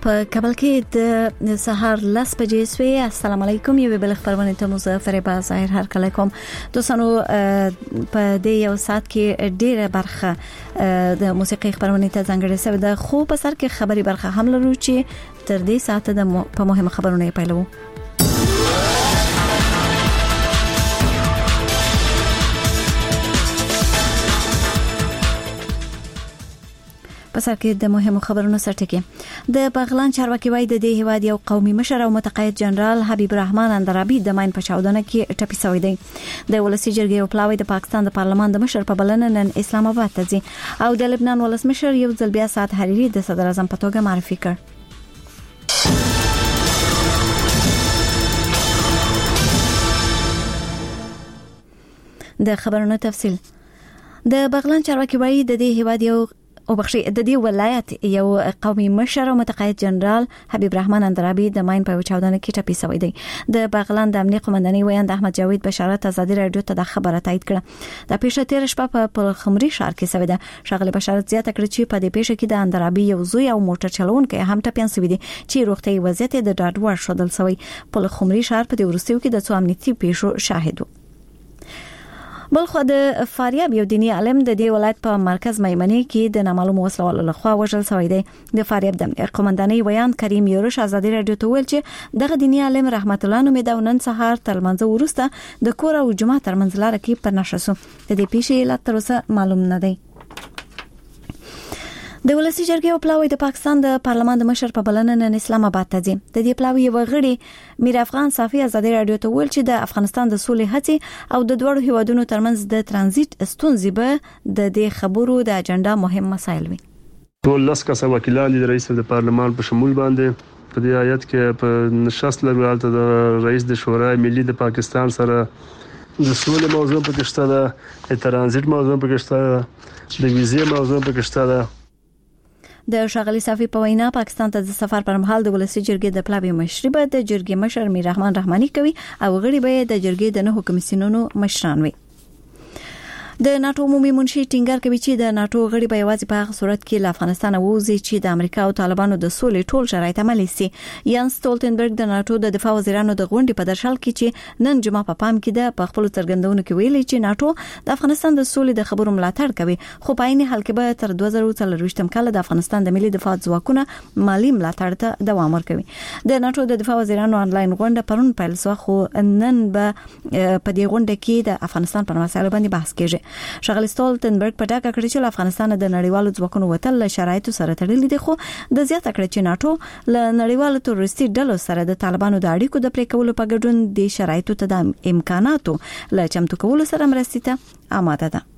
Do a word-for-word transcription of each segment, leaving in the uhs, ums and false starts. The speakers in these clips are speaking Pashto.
په کابل کې د سهار لس بجې سوي. السلام علیکم. یو بل خبرونه ته مظفر با ظاهر هر کله کوم دوستانو په دې یو سات کې ډیره برخه د موسیقي خبرونه ته ځانګړې سوي ده، خو په سر کې خبري برخه هم لرو چې تر دې ساعت د په مهمه خبرونه پیلو. پسر کې د مهمو خبرونو سرټکی د بغلان چارواکي وای د دې هواد یو قومي مشر او متقاعد جنرال حبیب الرحمن اندرابي د ماین په چاودنه کې ټپي شوی دی. د ولسی جرګې او پلاوی د پاکستان د پارلمان د مشر په بلنه نن اسلام آباد ته ځي او د لبنان ولسمشر یو ځل بیا سات حریری د صدر اعظم په توګه معرفي کړ. د خبرونو تفصیل د بغلان چارواکي وای د دې هواد یو او بخشي د دې ولایت یو قومي مشر او متقاعد جنرال حبیب الرحمن اندرابي د ماین په چاودنه کې ټپي شوی دی. د بغلان د امنیت قومندانۍ ویاند احمد جاوید بشارت ازادي رادیو ته د خبره تایید کړه. د پیښه تیر شپه په پلخمري ښار کې شوې ده. شغله بشارت زیاته کړه چې په دې پیښه کې د اندرابي یو زوی او موټر چلونکي هم ټپيان شوی دي چې روغتي وضعیت د ډاډ وړ شودل شوی. پلخمري ښار په دې ورستیو کې د څو امنیتي پیښو شاهد و. بلخو د فاریاب یو دینی عالم د دې ولایت په مرکز میمنه کې د نامعلوم وسلوالو لخوا وژل شوی دی. د فاریاب د قومندانۍ ویان کریم یورش ازادي رادیو ته ویل چې دغه دینی عالم رحمت الله نومې د نن سهار تر منځ ورسته د کور او جمعه تر منځ لار کې پر نشه سو. د دې پیښې علت تر اوسه معلوم نه دی. د ولسی جرګې او پلاوی د پاکستان د پارلمان د مشر په بلنه نن اسلام آباد ته ځي. د دې پلاوی یو غړي میر افغان صافي ازادي رادیو ته ویل چې د افغانستان د سولې هڅې او د دوړو هیوادونو ترمنځ د ترانزیت ستونزې به د دې خبرو د اجنډا مهم مسایل وي. ټول لاس کسه وکیلان د رئیس د پارلمان په شمول باندې په دې آیت کې په نشست لري د رئیس د شورای ملي د پاکستان سره د سولې موضوع په کې شته ده، د ترانزیت موضوع په کې شته ده، د ویزې موضوع په کې شته ده. د شاغلی صافي په وینا پاکستان ته د سفر پر مهال د ولسی جرګې د پلاوی مشري به د جرګې مشر میر رحمان رحماني کوي او غړي به د جرګې د نه کمیسیونونو مشران وي. د ناتو عمومي منشي ټینګار کوي چې د ناتو غړي به یوازې په هغه صورت کې له افغانستان ووزي چې د امریکا او طالبانو د سولې ټول شرایط عملي سي. یان سټولټنبرګ د ناتو د دفاع وزیرانو د غونډې په درشل کې چې نن جمعه په پام کې ده په خپل څرګندونو کې ویلي چې ناتو د افغانستان د سولې د خبرو ملاتړ کوي، خو په عین حال کې به تر دوه زره څلرويشتم کال د افغانستان د ملي دفاع ځواکونو مالی ملاتړ ته دوام ورکوي. د ناتو د دفاع وزیرانو انلاین غونډه پرون پیل شو، خو نن به په دې غونډه کې د افغانستان په مسایلو باندې بحث کیږي. شغل سټولټنبرګ په ټاکه کړی چې افغانستان د نړیوالو ځواکونو وتل له شرایطو سره تړلې دي، خو د زیاته کړی چې ناتو له نړیوالو تروریستي ډلو سره د طالبانو د اړیکو د پرې کولو په ګډون د شرایطو ته د امکاناتو له چمتو کولو سره مرستې ته آماده ده.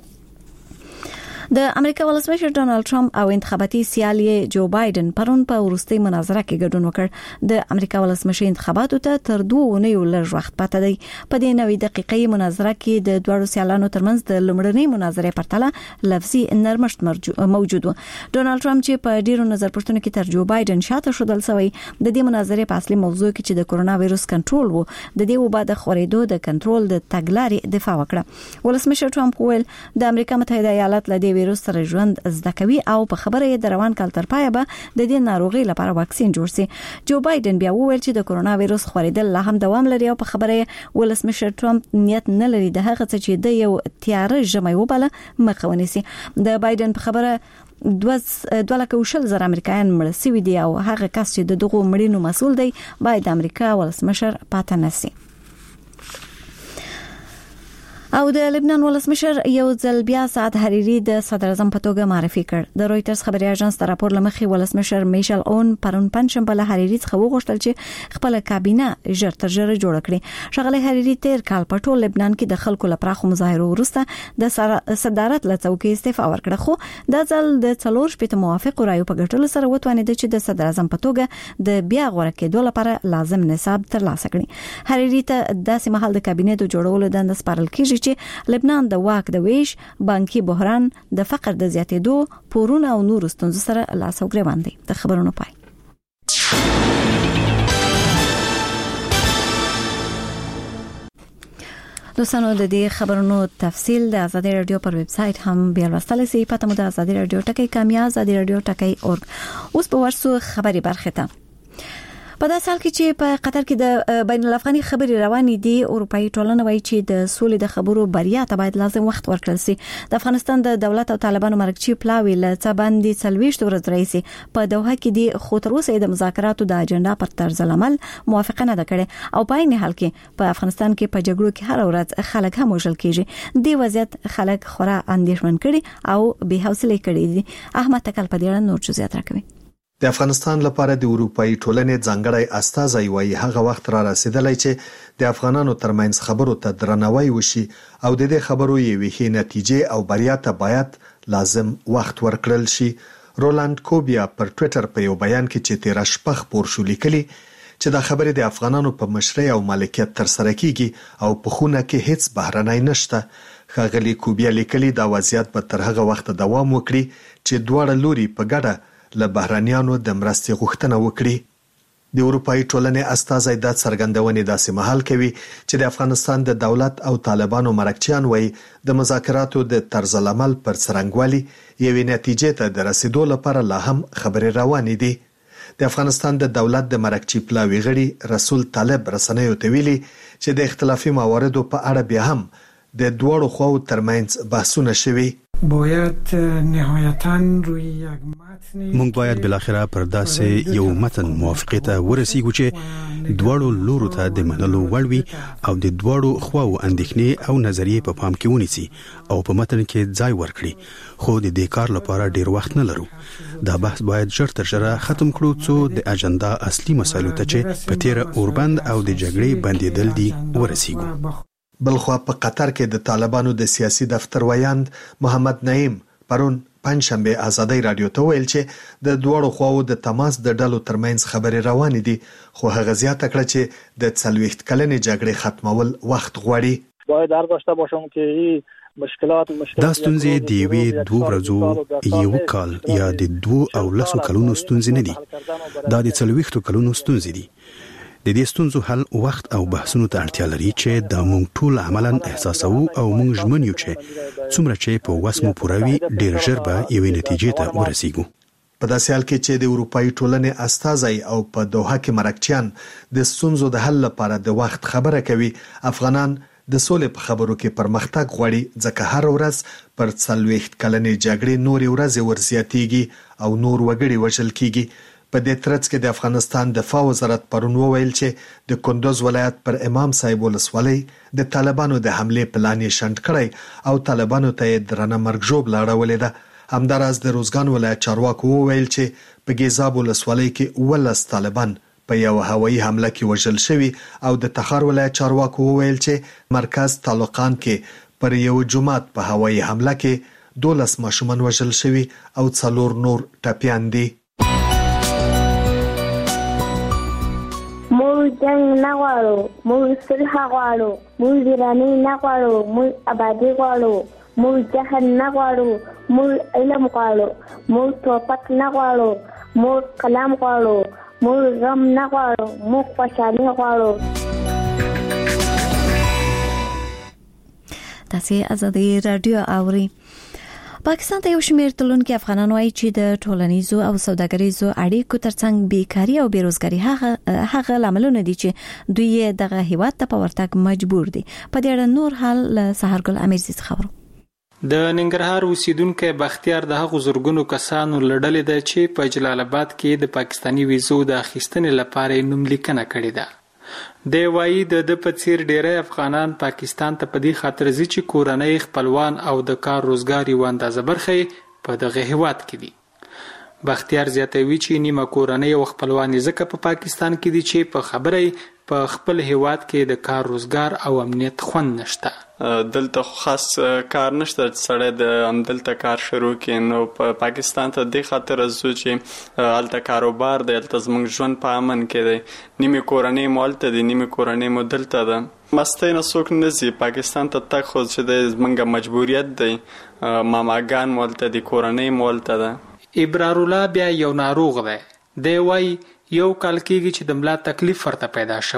د امریکا ولسمشر ډونالد ټرمپ او انتخاباتي سیالي جو بایدن پرون په ورستۍ مناظره کې ګډون وکړ. د امریکا ولسمشر انتخاباتو ته تر دوه اونیو لږ وخت پاتې دی. په دې نوې دقیقې مناظره کې د دوه سیالانو ترمنځ د لومړنۍ مناظرې پرتله لفظي نرمښت موجود و. ډونالد ټرمپ چې په ډیرو نظر پوښتنو کې تر جو بایدن شاته شودل شوی، د دې مناظرې په اصلي موضوع کې چې د کورونا وایروس کنټرول وو، د دې وبا د خورېدو د کنټرول د تګلارې دفاع وکړه. ولسمشر ټرمپ ویل د امریکا متحده ایالات له دې وایروس سره ژوند زده کوي او په خبره یې د روان کال تر پایه به د دې ناروغي لپاره واکسین جوړ شي. جو بایدن بیا وویل چې د کورونا وایروس خورېدل لا هم دوام لري او په خبره یې ولسمشر ټرمپ نیت نه لري د هغه څه چې د یو تیار ژمي وبله مخه ونیسي. د بایدن په خبره دوه لکه وشل زر امریکایان مړ شوي دي او هغه کس چې د دغو مړینو مسؤل دی باید امریکا ولسمشر پاتې نشي. او د لبنان ولسمشر یو ځل بیا سعد حریری د صدر اعظم په توګه معرفي کړ. د رويټرز خبري اژانس د راپور لمخې ولسمشر میشل اون پرون پنځشنبه له حریری څخه وغوښتل چې خپل کابینه ژر تر ژره جوړ کړي. شغله حریری تیر کال په ټول لبنان کې د خلکو لپاره مظاهره وروسته د صدارت له څوکۍ استعفا ورکړه، خو د ځل د څلور شپږ موافق رایو په ګټلو سره وتوانید چې د صدر اعظم په توګه د بیا غوړه کېدو لپاره لازم نصاب ترلاسه کړي. حریری ته داسې مهال د کابینه د جوړولو دنده سپارل کیږي چې لبنان د واک د ویش، بانکي بحران، د فقر د زیاتېدو، پورونه او نور ستونزو سره لاس او ګریوان دي. د خبرونو پای. دوستانو د دې خبرونو تفصیل د آزادي رادیو پر ویب سټ هم بیا لوستل شئ. پته مو د آزادي رادیو ټکی کامیاب آزادي رادیو ټکی اورګ. اوس په ورسو خبري برخه ته. په داسې حال کې چې په قطر کې د بین الافغاني خبري روانې دي، اروپאי ټولنه وایي چې د سولې د خبرو بریا ته باید لازم وخت ورکړل شي. د افغانستان د دولت او طالبانو مرکزی پلاوی له څه باندې څلويشت ورځې راځي په دوحه کې دي، خو تر اوسه د مذاکراتو د اجنډا پر طرز العمل موافقه نه کړې او په عین حال کې په افغانستان کې په جګړو کې هر ورځ خلک هم وژل کیږي. د وضعیت خلک خورا اندېښمن کړي او بې حوصله کړي دي. احمد تکل په دې اړه نور جزئیات راکوي. د افغانستان لپاره د اروپאי ټولنې ځانګړی استازی وایي هغه وخت را رسیدلی چې د افغانانو ترمنځ خبرو ته درناوی وشي او د دې خبرو یوې ښې نتیجې او بریا ته باید لازم وخت ورکړل شي. رولاند کوبیا پر ټوئیټر په یو بیان کې چې تیر شپه خپور شو لیکلي چې دا خبرې د افغانانو په مشرۍ او مالکیت تر سره کیږي او په خونه کې هیڅ بهرنۍ نشته. ښاغلي کوبیا لیکلي دا وضعیت به تر هغه وخت دوام وکړي چې دواړه لوري په ګډه له بهرانيانو د مرستې غوښتنه وکړي. د اروپאי ټولنې استازی د څرګندونې داسې مهال کوي چې د افغانستان د دولت او طالبانو مرکچیان وایي د مذاکراتو د طرز العمل پر څرنګوالي یوې نتیجې ته د رسیدو لپاره لا هم خبرې روانې دي. د افغانستان د دولت د مرکچی پلاوی غړي رسول طالب رسنیو ته ویلي چې د اختلافي مواردو په اړه بیا هم د دوړو خواو ترمنځ بحثونه شوي. باید نهایتاً روی یک متن مونږ باید بالاخره پر داسې یو متن موافقه ته ورسیږو چې دواړو لورو ته د منلو وړ وي او د دواړو خواو اندېښنې او نظریې په پام کې ونیسي او په متن کې ځای ورکړي. خو د دې کار لپاره ډیر وخت نه لرو. دا بحث باید ژر تر ژره ختم کړو څو د اجنډا اصلي مسایلو ته چې په تیر اوربند او د جګړې بندیدل دي ورسیږو. بلخوا په قطر کې د طالبانو د سیاسي دفتر ویاند محمد نعیم پرون پنځشنبه آزادي رادیو ته ویل چې د دوړو خواو د تماس د ډلو ترمنځ خبرې روانې دي، خو هغه زیاته کړه چې د څلويخت کلنې جګړې ختمول وخت غواړي. باید هر داشته باشم که مشکلات دا ستونزې د یوې دوه ورځو یو کال یا د دوه او لسو کلونو ستونزې نه دي، دا د څلويختو کلونو ستونزې دي. د دې ستونزو حل وخت او بحثونو ته اړتیا لري چې دا مونږ ټول عملاً احساسوو او مونږ ژمن یو چې څومره چې په وسمو پوروي ډیر ژر به یوې نتیجې ته ورسیږو. په داسې حال کې چې د اروپאי ټولنې استازی او په دوحه کې مرکچیان د ستونزو د حل لپاره د وخت خبره کوي، افغانان د سولې په خبرو کې پرمختګ غواړي ځکه هر ورځ پر څلويخت کلنې جګړې نورې ورځې ورزیاتېږي او نور وګړي وژل کیږي. په دې ترڅ کې د افغانستان دفاع وزارت پرون وویل چې د کندوز ولایت پر امام صاحب ولسوالۍ د طالبانو د حمله پلان یې شنډ کړی او طالبانو ته درنه مرګ ژوب لاړولې ده. همداراز د روزګان ولایت چارواکو وویل چې په ګیزاب ولسوالۍ کې ولس طالبان په یو هوایي حمله کې وژل شوي او د تخار ولایت چارواکو وویل چې مرکز طالقان کې پر یو جماعت په هوایي حمله کې دولس ماشومان وژل شوي او څلور نور ټپیان دي. موږ جنگ نه غواړو، موږ صلح غواړو، موږ ویراني نه غواړو، موږ آبادي غواړو، موږ جهل نه غواړو، موږ علم غواړو، موږ توپک نه غواړو، موږ کلام غواړو، موږ غم نه غواړو، موږ خوشحالي غواړو. تاسو آزادي رادیو اوري. پاکستان ته یو شمېر تلونکي افغانان وایي چې د ټولنیزو او سوداګریزو اړیکو ترڅنګ بیکاری او بیروزګاری هغه هغه لاملونه دي چې دوی دغه هیواد ته په ورتګ مجبور دي. په دې اړه نور حال سحرګل امیرزي خبرو. د ننګرهار اوسیدونکو بختیار د هغو زورګونو کسانو لړلې ده چې په جلال آباد کې د پاکستانی ویزو د اخیستنې لپاره نوم لیکنه کړې ده. د وایي د د پڅیر ډیری افغانان پاکستان ته په دې خاطر ځي چې کورنۍ خپلوان او د کار روزګار یو اندازه برخه په دغه هیواد کې دي. بختیار زیاتوي چې نیمه کورنۍ او خپلوان ځکه په پاکستان کې دي چې په خبره په خپل هیواد کې د کار روزګار او امنیت خوند نشته. دلته خاص کار نشته چې سړی د همدلته کار شروع کړي. نو په پاکستان ته دې خاطر ځو چې هلته کاروبار دی، هلته زموږ ژوند په امن کې دی، نیمې کورنۍ مو هلته دی، نیمې کورنۍ مو دلته ده. مستۍ نه څوک نه ځي پاکستان ته تګ، خو چې دی زموږ مجبوریت دی. ماماګان مو هلته دي، کورنۍ مو هلته ده. ابرار الله بیا یو ناروغ دی. دی وایي یو کال کېږي چې د ملا تکلیف ورته پیدا شوی.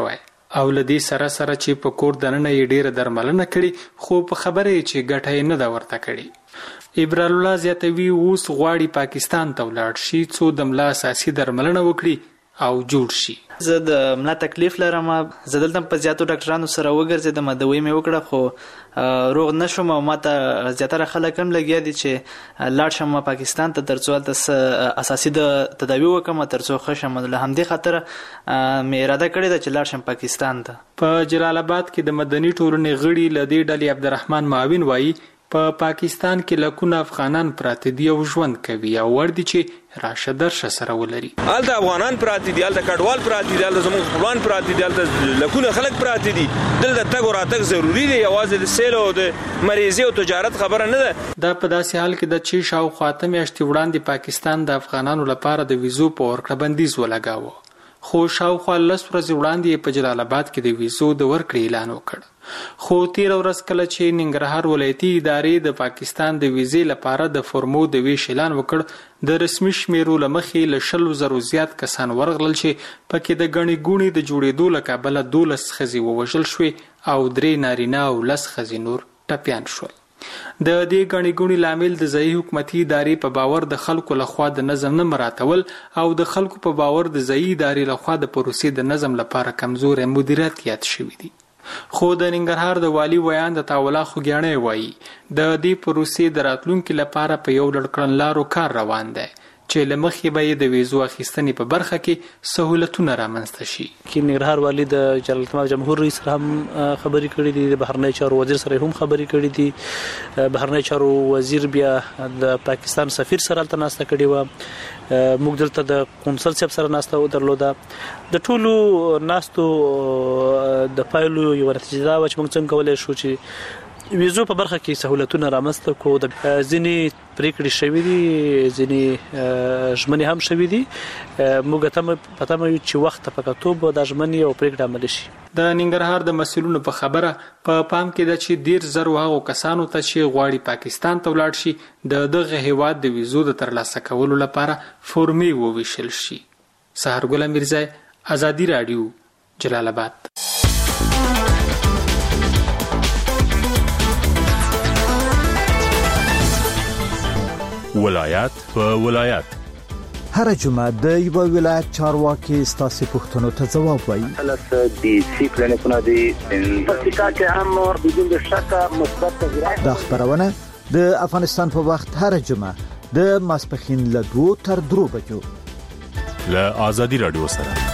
او لدی سره سره چې په کور دننه یې ډیره درملنه کړي خو په خبره چې ګټه یې نه دا ورته کړي. ابرال الله زیاتوي اوس غواړي پاکستان ته ولاړ شي څو د ملا اساسي درملنه وکړي او جوړ شي. زه د ملا تکلیف لرم، زه دلته په زیاتو ډاکټرانو سره وګرځېدم، دوی مې وکړه خو روغ نشوم او ماته زیاتره خلک هم لګیا دي چې لاړ شم پاکستان ته ترڅو هلته اساسي د تداوي وکړم ترڅو ښه شم. له همدې خاطره مې اراده کړې ده چې لاړ شم پاکستان ته. په جلال آباد کې د مدني ټولنې غړي له دې ډلې عبدالرحمن معاون وایي په پا پاکستان کې لکونه افغانان پراته دي او ژوند کوي او ور دي چې راشه درشه سره ولري. هلته افغانان پراته دي، هلته کډوال پراته دي، هلته زموږ خپلوان پراته دي، هلته لکونه خلک پراته دي. دلته تګ او راتګ ضروري دی، یوازې د سیل او د مریضۍ او تجارت خبره نه ده. دا په داسې حال کې ده چې شاوخوا اته میاشتې وړاندې پاکستان د افغانانو لپاره د ویزو په ورکړه بندیز ولګاوه، خو شاوخوا لس ورځې وړاندې په جلال آباد کې د ویزو د ورکړې اعلان وکړ. خو تیر ورځ کله چې ننګرهار ولایتي ادارې د پاکستان د ویزې لپاره د فورمو د ویش اعلان وکړ، د رسمي شمیرو له مخې له شلو زرو زیات کسان ورغلل چې پکې د ګڼې ګوڼې د جوړېدو له کبله دولس ښځې ووژل شوې او درې نارینه او لس ښځې نور ټپیان شول. د دې ګڼې ګوڼې لامل د ځایي حکومتي ادارې په باور د خلکو لخوا د نظم نه مراعاتول او د خلکو په باور د ځایي ادارې لخوا د پروسې د نظم لپاره کمزوری مدیریت یاد شوی دی. خو د ننګرهار د والی ویان د تاولا خوګیاڼی وایي د دې پروسې د راتلونکي لپاره په یو ډول کړنلارو کار روان دی چې له مخې به یې د ویزو اخیستنې په برخه کې سهولتونه رامنځته شي. کې ننګرهار والی د جلالتمآب جمهور رئیس سره هم خبرې کړې دي، د بهرنی چارو وزیر سره هم خبرې کړې دي. بهرنی چارو وزیر بیا د پاکستان سفیر سره هلته ناسته کړې وه، موږ دلته د قونسل صاحب سره ناسته درلوده. د ټولو ناستو د پایلو یو نتیجه دا وه چې موږ څنګه کولی شو چې ویزو په برخه کې سهولتونه رامنځته کړو. د ځینې پریکړې شوې دي، ځینې ژمنې هم شوې دي. موږ ته پته مو چې وخت په کتو به دا ژمنې او پریکړې عملي شي. د ننګرهار د مسؤلینو په خبره په پام کې ده چې ډیر زر هغو کسانو ته چې غواړي پاکستان ته ولاړ شي د دغه هیواد د ویزو د ترلاسه کولو لپاره فورمې وویشل شي. سحرګل میرزا، آزادی رادیو، جلال آباد. ولایت په ولایت هر جمعه د یو ولایت چارواکي ستاسو پوښتنو ته ځواب وایي. خلاص دي سی کلینیکونه دي پرتیکا کې هم بدون شک مثبت تغیرات. دا خبرونه د افغانستان په وخت هر جمعه د ماسپخین له دوه تر درو بجو له آزادی رادیو سره.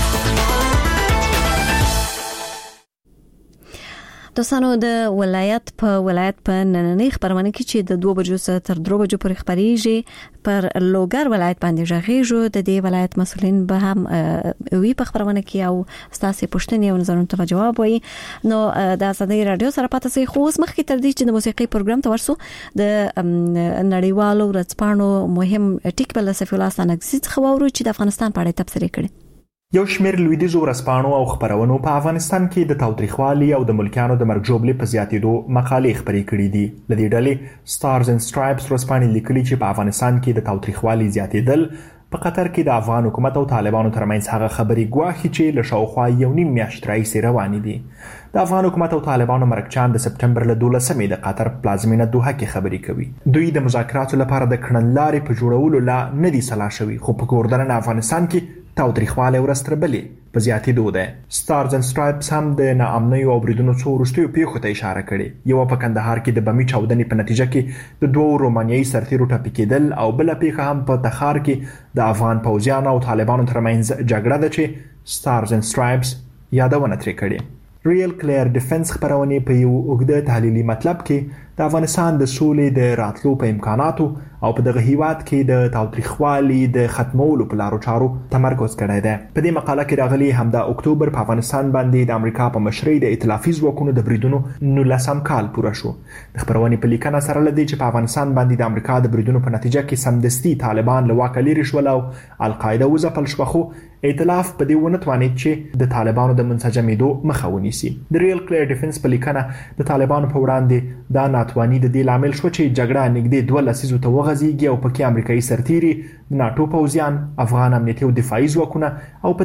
دوستانو د ولایت په ولایت په نننۍ خبرونه کې چې د دوه بجو څخه تر درو بجو پورې خبريږي پر لوګر ولایت باندې ژغېږو. د دې ولایت مسولین به هم وی په خبرونه کې او ستاسو پوښتنې او نظرونو ته جواب وایي. نو د آزادی رادیو سره پاتې سي خو اوس مخکې تر دې چې د موسیقي پروګرام ته ورسو د نړیوالو ورځپاڼو مهم ټیک بل سفی الله سنگزي خبرو چې د افغانستان په اړه تبصره کړي. یو شمېر لویدیځو ورځپاڼو او خبرونو په افغانستان کې د تاوتریخوالي او د ملکیانو د مرګ ژوبلې په زیاتېدو مقالې خپرې کړې دي. له دې ډلې سټارز اینډ سټرایپس ورځپاڼې لیکلي چې په افغانستان کې د تاوتریخوالي زیاتېدل په قطر کې د افغان حکومت او طالبانو ترمنځ هغه خبرې ګواښي چې له شاوخوا یو نیم میاشت راهیسې روانې دي. د افغان حکومت او طالبانو مرکچان د سپټمبر له دولسمې د قطر پلازمینه دوحه کې خبرې کوي. دوی د مذاکراتو لپاره د کړنلارې په جوړولو لا نه دي سلا شوي، خو په کوردننه افغانستان کې تاوتریخوالی ورځ تر بلې په زیاتېدو ده. سټارز اینډ سټرایپس هم د ناامنیو او بریدونو څو وروستیو پیښو ته اشاره کړې. یوه په کندهار کې د بمي چاودنې په نتیجه کې د دوو رومانیایي سرتیرو ټپي کېدل او بله پیښه هم په تخار کې د افغان پوځیانو او طالبانو ترمنځ جګړه ده چې سټارز اینډ سټرایپس یادونه ترې کړې. ریل کلیر ډیفنس خبرونه په یو اوږده تحلیلي مطلب کې د افغانستان د سولې د راتلو په امکاناتو او په دغه هیواد کې د تاوتریخوالي د ختمولو په لارو چارو تمرکز کړی دی. په دې مقاله کې راغلي همدا اکتوبر په افغانستان باندې د امریکا په مشرۍ د ائتلافي ځواکونو د بریدونو نولسم کال پوره شو. د خبرونې په لیکنه سره لدی چې په افغانستان باندې د امریکا د بریدونو په نتیجه کې سمدستي طالبان له واکه لرې شول او القاعده وځپل شوه، خو ائتلاف په دې ونه توانید چې د طالبانو د منسجمېدو مخه ونیسي. د ریل کلیر ډیفنس په لیکنه د طالبانو په وړاندې دا ناتواني د دې لامل شو چې جګړه نږدې دوه لسیزو ته وغځېږي او پکې امریکایي سرتیري، د ناټو پوځیان، افغان امنیتي او دفاعي ځواکونه او